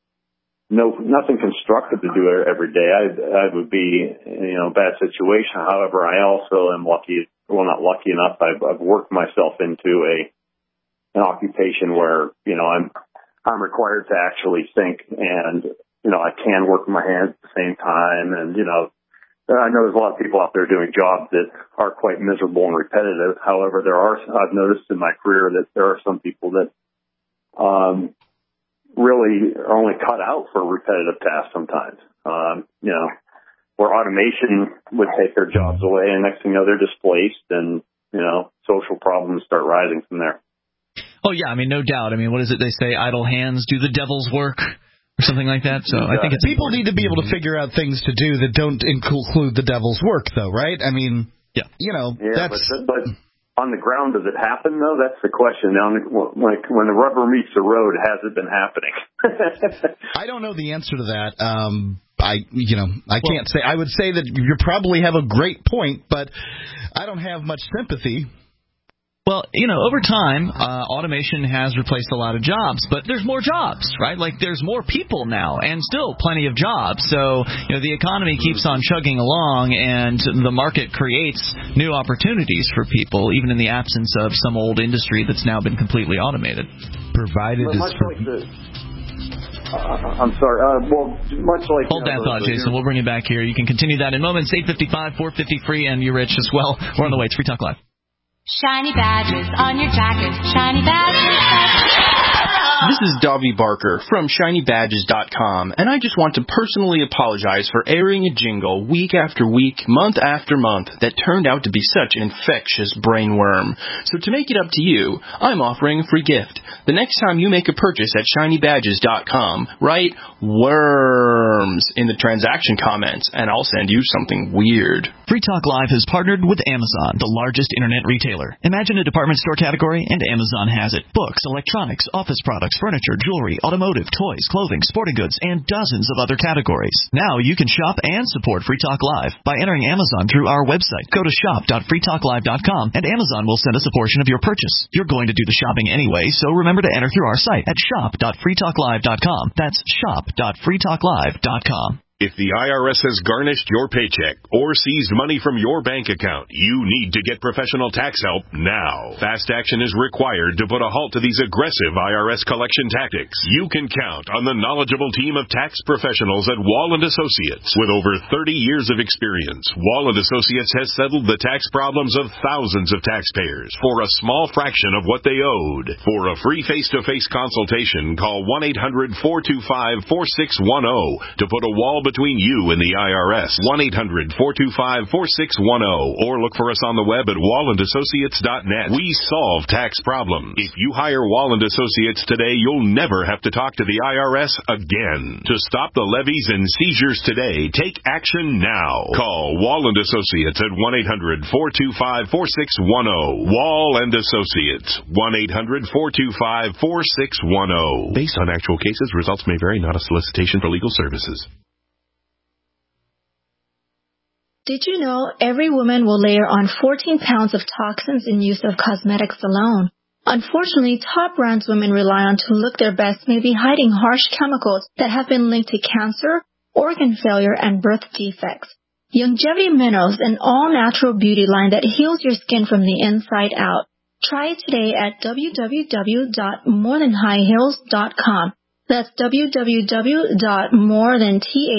no nothing constructive to do every day, I I would be in, you know, a bad situation. However, I also am lucky. Well, not lucky enough. I've, I've worked myself into a an occupation where, you know, I'm I'm required to actually think, and you know, I can work with my hands at the same time, and you know. I know there's a lot of people out there doing jobs that are quite miserable and repetitive. However, there are, I've noticed in my career that there are some people that um, really are only cut out for repetitive tasks sometimes. Um, you know, where automation would take their jobs away, and next thing you know, they're displaced, and, you know, social problems start rising from there. Oh, yeah, I mean, no doubt. I mean, what is it they say? Idle hands do the devil's work. Or something like that. So I think it's people important. need to be able to figure out things to do that don't include the devil's work, though, right? I mean, yeah, you know, yeah, that's. But, but on the ground, does it happen though? That's the question. Now, like when the rubber meets the road, has it been happening? I don't know the answer to that. Um, I, you know, I well, can't say. I would say that you probably have a great point, but I don't have much sympathy. Well, you know, over time, uh, automation has replaced a lot of jobs, but there's more jobs, right? Like, there's more people now, and still plenty of jobs. So, you know, the economy keeps on chugging along, and the market creates new opportunities for people, even in the absence of some old industry that's now been completely automated. Provided well, much like the, uh, I'm sorry. Uh, well, much like hold that thought, Jason. We'll bring you back here. You can continue that in moments. eight fifty-five, four fifty free, and you're Rich as well. We're on the way. It's Free Talk Live. Shiny badges on your jacket. Shiny badges. This is Davy Barker from shiny badges dot com, and I just want to personally apologize for airing a jingle week after week, month after month, that turned out to be such an infectious brainworm. So to make it up to you, I'm offering a free gift. The next time you make a purchase at shiny badges dot com, write worms in the transaction comments, and I'll send you something weird. Free Talk Live has partnered with Amazon, the largest internet retailer. Imagine a department store category, and Amazon has it. Books, electronics, office products, furniture, jewelry, automotive, toys, clothing, sporting goods, and dozens of other categories. Now you can shop and support Free Talk Live by entering Amazon through our website. Go to shop dot free talk live dot com, and Amazon will send us a portion of your purchase. You're going to do the shopping anyway, so remember to enter through our site at shop dot free talk live dot com. That's shop dot free talk live dot com. If the I R S has garnished your paycheck or seized money from your bank account, you need to get professional tax help now. Fast action is required to put a halt to these aggressive I R S collection tactics. You can count on the knowledgeable team of tax professionals at Wall and Associates. With over thirty years of experience, Wall and Associates has settled the tax problems of thousands of taxpayers for a small fraction of what they owed. For a free face-to-face consultation, call one eight hundred four two five four six one zero to put a wall between you and the I R S. one eight hundred four two five four six one zero or look for us on the web at wall and associates dot net. We solve tax problems. If you hire Wall and Associates today, you'll never have to talk to the I R S again. To stop the levies and seizures today, take action now. Call Wall and Associates at one eight hundred four two five four six one zero. Wall and Associates, one eight hundred four two five four six one zero. Based on actual cases, results may vary, not a solicitation for legal services. Did you know every woman will layer on fourteen pounds of toxins in use of cosmetics alone? Unfortunately, top brands women rely on to look their best may be hiding harsh chemicals that have been linked to cancer, organ failure, and birth defects. Longevity Minerals, an all-natural beauty line that heals your skin from the inside out. Try it today at w w w dot more than high hills dot com. That's w w w dot more than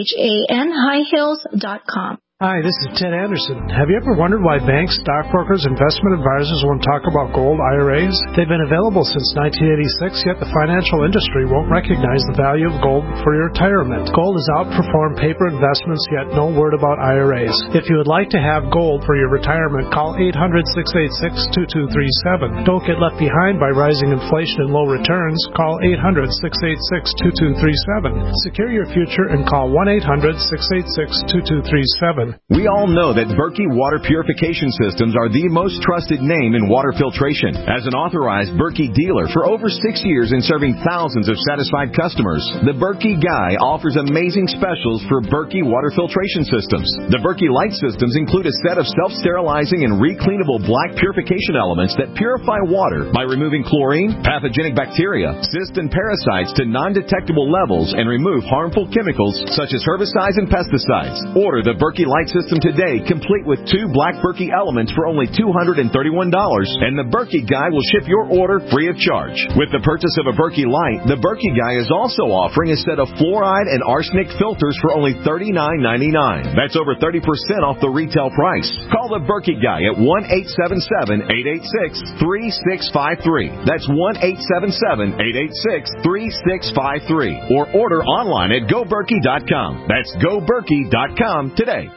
high hills dot com. Hi, this is Ted Anderson. Have you ever wondered why banks, stockbrokers, investment advisors won't talk about gold I R As? They've been available since nineteen eighty-six, yet the financial industry won't recognize the value of gold for your retirement. Gold has outperformed paper investments, yet no word about I R As. If you would like to have gold for your retirement, call eight hundred six eight six two two three seven. Don't get left behind by rising inflation and low returns. Call eight hundred six eight six two two three seven. Secure your future and call one eight hundred six eight six two two three seven. We all know that Berkey Water Purification Systems are the most trusted name in water filtration. As an authorized Berkey dealer for over six years and serving thousands of satisfied customers, the Berkey Guy offers amazing specials for Berkey Water Filtration Systems. The Berkey Light Systems include a set of self-sterilizing and recleanable black purification elements that purify water by removing chlorine, pathogenic bacteria, cysts, and parasites to non-detectable levels and remove harmful chemicals such as herbicides and pesticides. Order the Berkey Light System today, complete with two black Berkey elements for only two hundred thirty-one dollars, and the Berkey Guy will ship your order free of charge. With the purchase of a Berkey Light, the Berkey Guy is also offering a set of fluoride and arsenic filters for only thirty-nine ninety-nine. That's over thirty percent off the retail price. Call the Berkey Guy at one eight seven seven eight eight six three six five three. That's one eight seven seven eight eight six three six five three. Or order online at go berkey dot com. That's go berkey dot com today.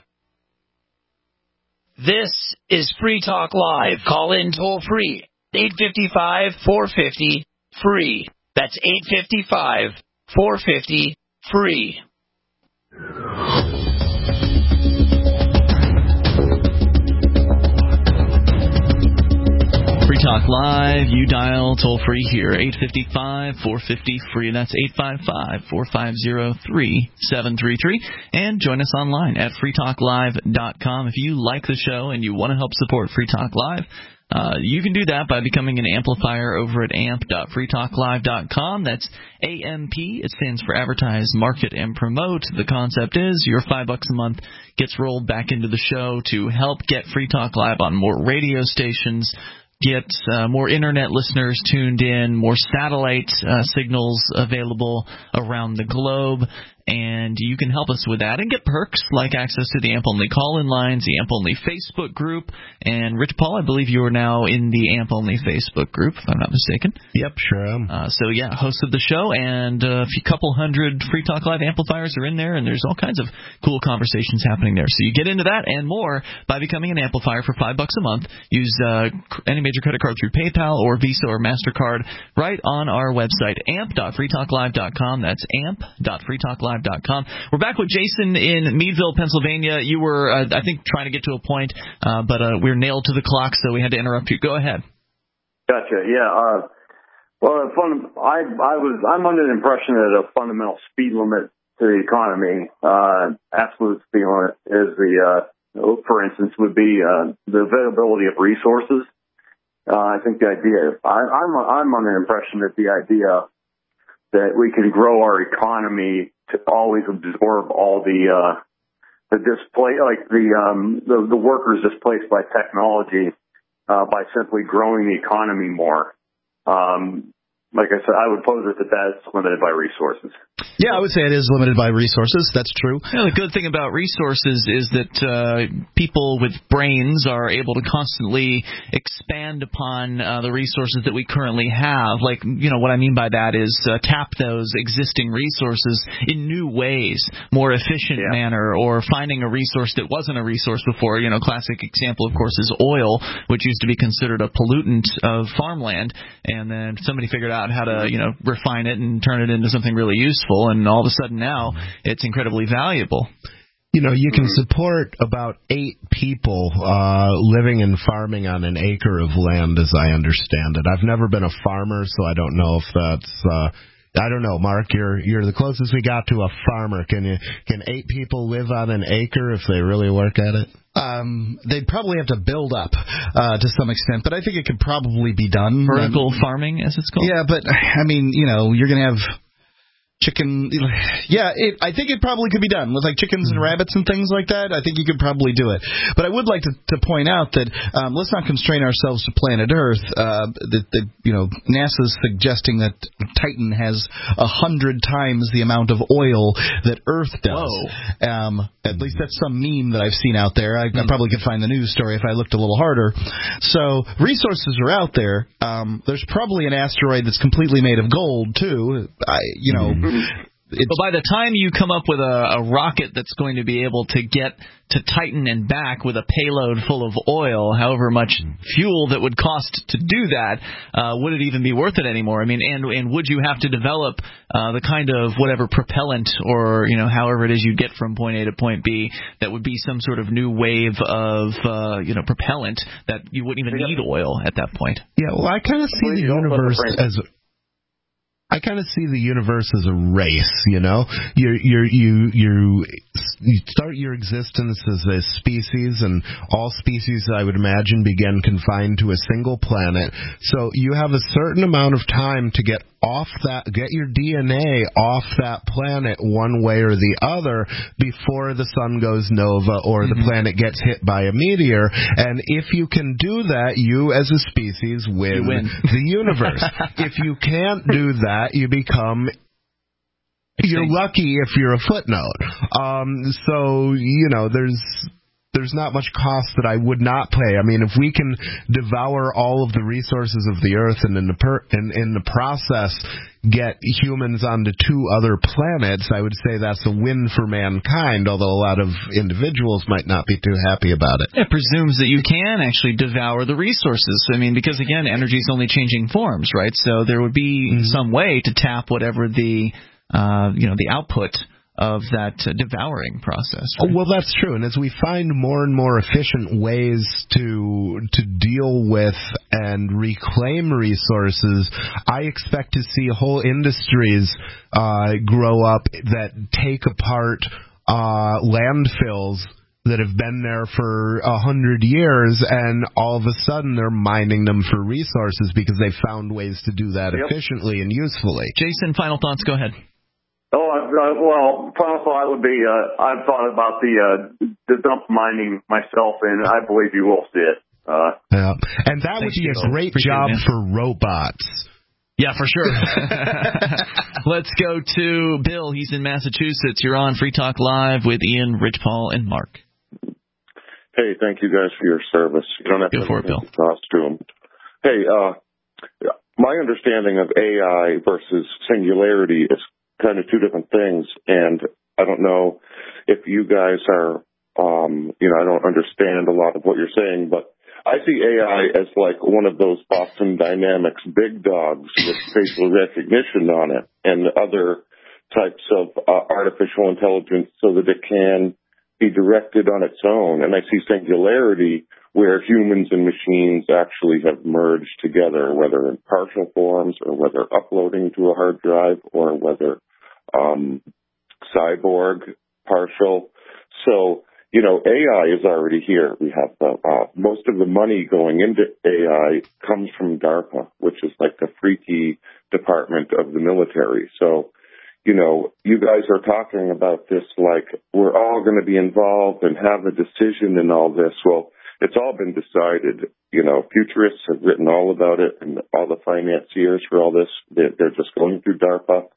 This is Free Talk Live. Call in toll free. eight five five, four five zero, free. That's eight five five, four five zero, free. Free Talk Live, you dial toll free here, eight five five, four five zero, free. That's eight five five, four five zero, three seven three three. And join us online at free talk live dot com. If you like the show and you want to help support Free Talk Live, Uh, you can do that by becoming an amplifier over at amp dot free talk live dot com. That's A M P. It stands for Advertise, Market, and Promote. The concept is your five bucks a month gets rolled back into the show to help get Free Talk Live on more radio stations, get uh, more internet listeners tuned in, more satellite uh, signals available around the globe. And you can help us with that and get perks like access to the A M P Only call-in lines, the A M P Only Facebook group. And, Rich Paul, I believe you are now in the A M P Only Facebook group, if I'm not mistaken. Yep, sure am. Uh, so, yeah, host of the show, and uh, a couple hundred Free Talk Live amplifiers are in there, and there's all kinds of cool conversations happening there. So you get into that and more by becoming an amplifier for five bucks a month. Use uh, any major credit card through PayPal or Visa or MasterCard right on our website, amp dot free talk live dot com. That's amp dot free talk live dot com. We're back with Jason in Meadville, Pennsylvania. You were, uh, I think, trying to get to a point, uh, but uh, we were nailed to the clock, so we had to interrupt you. Go ahead. Gotcha. Yeah. Uh, well, fun, I, I was, I'm under the impression that a fundamental speed limit to the economy, uh, absolute speed limit is the, uh, for instance, would be uh, the availability of resources. Uh, I think the idea, I, I'm, I'm under the impression that the idea that we can grow our economy to always absorb all the uh, the display, like the um, the, the workers displaced by technology, uh, by simply growing the economy more. Um, like I said, I would pose it that that's limited by resources. Yeah, I would say it is limited by resources. That's true. You know, the good thing about resources is that uh, people with brains are able to constantly expand upon uh, the resources that we currently have. Like, you know, what I mean by that is uh, tap those existing resources in new ways, more efficient yeah. manner, or finding a resource that wasn't a resource before. You know, classic example, of course, is oil, which used to be considered a pollutant of farmland, and then somebody figured out how to, you know, refine it and turn it into something really useful. And all of a sudden now it's incredibly valuable. You know, you can support about eight people uh, living and farming on an acre of land, as I understand it. I've never been a farmer, so I don't know if that's. Uh, I don't know, Mark. You're you're the closest we got to a farmer. Can you can eight people live on an acre if they really work at it? Um, they'd probably have to build up uh, to some extent, but I think it could probably be done. Vertical um, farming, as it's called. Yeah, but I mean, you know, you're going to have. Chicken, yeah, it, I think it probably could be done with like chickens and rabbits and things like that. I think you could probably do it. But I would like to, to point out that um, let's not constrain ourselves to planet Earth. Uh, that, that you know, NASA's suggesting that Titan has a hundred times the amount of oil that Earth does. Um, at least that's some meme that I've seen out there. I, I probably could find the news story if I looked a little harder. So resources are out there. Um, there's probably an asteroid that's completely made of gold too. I, you know. It's, but by the time you come up with a, a rocket that's going to be able to get to Titan and back with a payload full of oil, however much fuel that would cost to do that, uh, would it even be worth it anymore? I mean, and and would you have to develop uh, the kind of whatever propellant or, you know, however it is you get from point A to point B that would be some sort of new wave of, uh, you know, propellant that you wouldn't even need oil at that point? Yeah, well, I kind of see the universe as I kind of see the universe as a race, you know. You you you you you start your existence as a species, and all species, I would imagine, begin confined to a single planet. So you have a certain amount of time to get off that, get your D N A off that planet one way or the other before the sun goes nova or mm-hmm. the planet gets hit by a meteor. And if you can do that, you as a species win, win. the universe. If you can't do that, you become you're lucky if you're a footnote. Um, so, you know, there's there's not much cost that I would not pay. I mean, if we can devour all of the resources of the Earth and in the per, in, in the process get humans onto two other planets, I would say that's a win for mankind, although a lot of individuals might not be too happy about it. It presumes that you can actually devour the resources. I mean, because, again, energy is only changing forms, right? So there would be mm-hmm. some way to tap whatever the, uh, you know, the output of that uh, devouring process. Right? Oh, well, that's true. And as we find more and more efficient ways to to deal with and reclaim resources, I expect to see whole industries uh, grow up that take apart uh, landfills that have been there for a hundred years, and all of a sudden they're mining them for resources because they found ways to do that yep. efficiently and usefully. Jason, final thoughts. Go ahead. Oh, uh, well, final thought would be uh, I've thought about the uh, the dump mining myself, and I believe you will see it. Uh, yeah, and that would be a so. great Appreciate job it, for robots. Yeah, for sure. Let's go to Bill. He's in Massachusetts. You're on Free Talk Live with Ian, Rich Paul, and Mark. Hey, thank you guys for your service. You don't have go to for it, Bill. Costume. Hey, uh, my understanding of A I versus singularity is kind of two different things, and I don't know if you guys are, um, you know, I don't understand a lot of what you're saying, but I see A I as like one of those Boston Dynamics big dogs with facial recognition on it and other types of uh, artificial intelligence so that it can be directed on its own. And I see singularity where humans and machines actually have merged together, whether in partial forms or whether uploading to a hard drive or whether um, cyborg partial. So, you know, A I is already here. We have the, uh, most of the money going into A I comes from DARPA, which is like the freaky department of the military. So, you know, you guys are talking about this like we're all going to be involved and have a decision in all this. Well, it's all been decided. You know, futurists have written all about it, and all the financiers for all this, they're, they're just going through DARPA.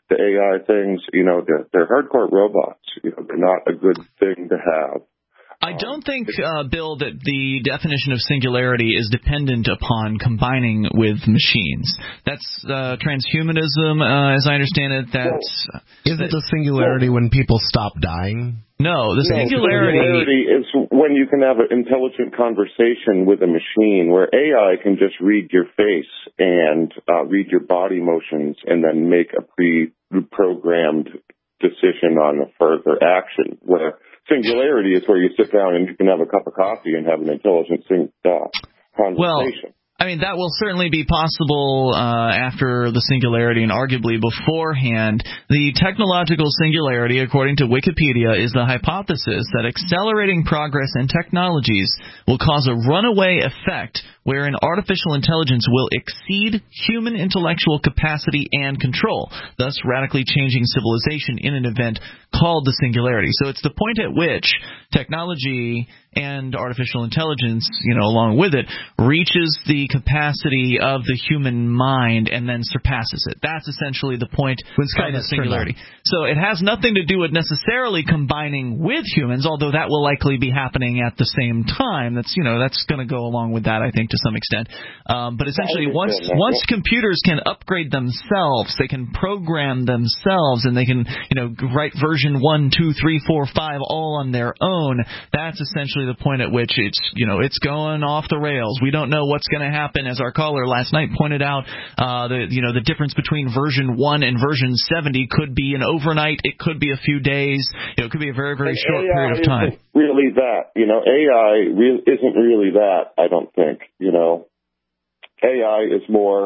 the A I things, you know, they're, they're hardcore robots. You know, they're not a good thing to have. I don't think, uh, Bill, that the definition of singularity is dependent upon combining with machines. That's uh, transhumanism, uh, as I understand it. That's well, is it the singularity well, when people stop dying? No, the no, singularity... singularity is when you can have an intelligent conversation with a machine, where A I can just read your face and uh, read your body motions and then make a pre-programmed decision on a further action, where singularity is where you sit down and you can have a cup of coffee and have an intelligent uh, conversation. Well, I mean, that will certainly be possible uh, after the singularity and arguably beforehand. The technological singularity, according to Wikipedia, is the hypothesis that accelerating progress in technologies will cause a runaway effect wherein artificial intelligence will exceed human intellectual capacity and control, thus radically changing civilization in an event called the singularity. So it's the point at which technology and artificial intelligence, you know, along with it, reaches the capacity of the human mind and then surpasses it. That's essentially the point of the singularity. So it has nothing to do with necessarily combining with humans, although that will likely be happening at the same time. That's, you know, that's going to go along with that, I think, to some extent. Um, but essentially, once once computers can upgrade themselves, they can program themselves, and they can, you know, write version one, two, three, four, five all on their own. That's essentially the point at which it's, you know, it's going off the rails. We don't know what's going to happen, as our caller last night pointed out. Uh, the you know the difference between version one and version seventy could be an overnight. It could be a few days. You know, it could be a very very and short A I period of time. Isn't really that, you know, A I re- isn't really that. I don't think. You know, A I is more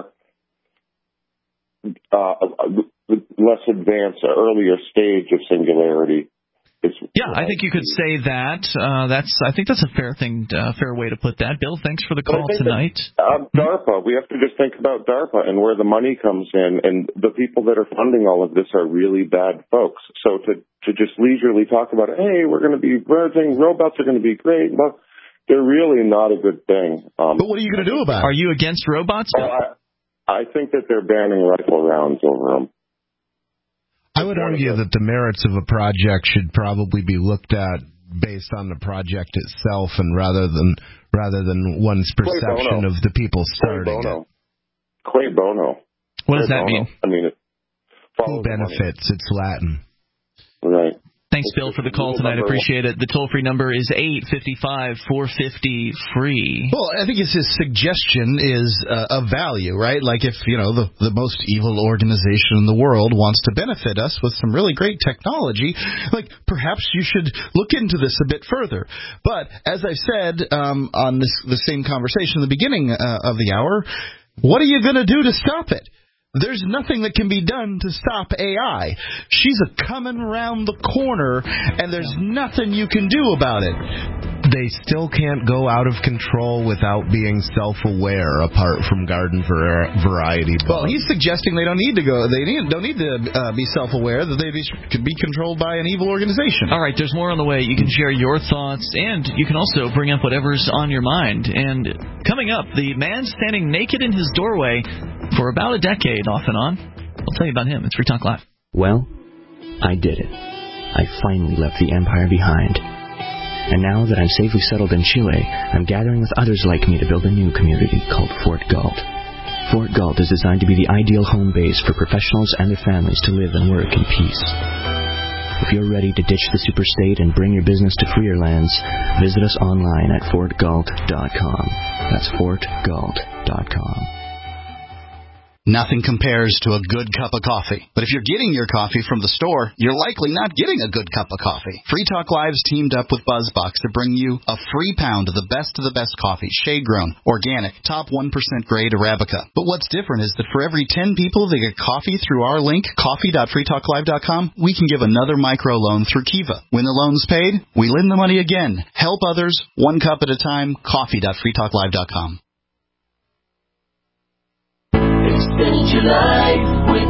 uh, less advanced, an earlier stage of singularity. It's, yeah, I think you could say that. Uh, that's. I think that's a fair thing, uh, fair way to put that. Bill, thanks for the call tonight. That, uh, DARPA. We have to just think about DARPA and where the money comes in, and the people that are funding all of this are really bad folks. So to to just leisurely talk about, hey, we're going to be merging, robots are going to be great, well, they're really not a good thing. Um, but what are you going to do about it? Are you against robots? Oh, I, I think that they're banning rifle rounds over them. I would argue that the merits of a project should probably be looked at based on the project itself, and rather than rather than one's perception of the people starting it. Quae bono. What does that mean? I mean, it who benefits? It's Latin. Right. Thanks, Bill, for the call tonight. I appreciate it. The toll-free number is eight five five, four five zero, free. Well, I think his suggestion is uh, of value, right? Like if, you know, the, the most evil organization in the world wants to benefit us with some really great technology, like perhaps you should look into this a bit further. But as I said um, on this the same conversation at the beginning uh, of the hour, what are you going to do to stop it? There's nothing that can be done to stop A I. She's a coming around the corner, and there's nothing you can do about it. They still can't go out of control without being self-aware, apart from garden var- variety bugs. Well, he's suggesting they don't need to go. They need, don't need to uh, be self-aware. That they be, could be controlled by an evil organization. All right, there's more on the way. You can share your thoughts, and you can also bring up whatever's on your mind. And coming up, the man standing naked in his doorway for about a decade, off and on. I'll tell you about him. It's Free Talk Live. Well, I did it. I finally left the empire behind. And now that I'm safely settled in Chile, I'm gathering with others like me to build a new community called Fort Galt. Fort Galt is designed to be the ideal home base for professionals and their families to live and work in peace. If you're ready to ditch the superstate and bring your business to freer lands, visit us online at fort galt dot com. That's fort galt dot com. Nothing compares to a good cup of coffee. But if you're getting your coffee from the store, you're likely not getting a good cup of coffee. Free Talk Live's teamed up with BuzzBox to bring you a free pound of the best of the best coffee, shade-grown, organic, top one percent grade Arabica. But what's different is that for every ten people that get coffee through our link, coffee dot free talk live dot com, we can give another microloan through Kiva. When the loan's paid, we lend the money again. Help others, one cup at a time, coffee dot free talk live dot com. Extend your life with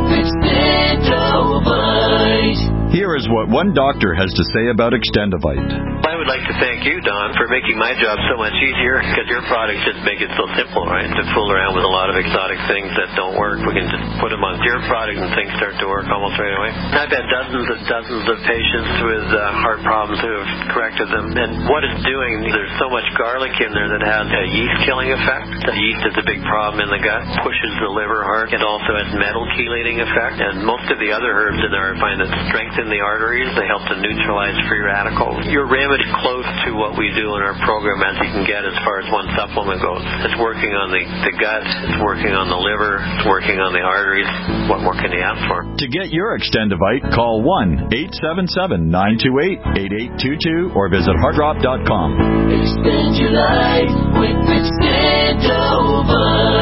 Extendovite. Here is what one doctor has to say about Extendovite. I would would like to thank you, Don, for making my job so much easier, because your products just make it so simple, right? To fool around with a lot of exotic things that don't work, we can just put them on your product and things start to work almost right away. I've had dozens and dozens of patients with uh, heart problems who have corrected them, and what it's doing, there's so much garlic in there that has a yeast-killing effect. The yeast is a big problem in the gut, pushes the liver hard. It also has metal chelating effect, and most of the other herbs in there I find that strengthen the arteries. They help to neutralize free radicals. Your remedy is close to what we do in our program as you can get as far as one supplement goes. It's working on the, the gut, it's working on the liver, it's working on the arteries. What more can you ask for? To get your Extendivite, call one eight seven seven, nine two eight, eight eight two two or visit heart drop dot com. Extend your life with Extendovite.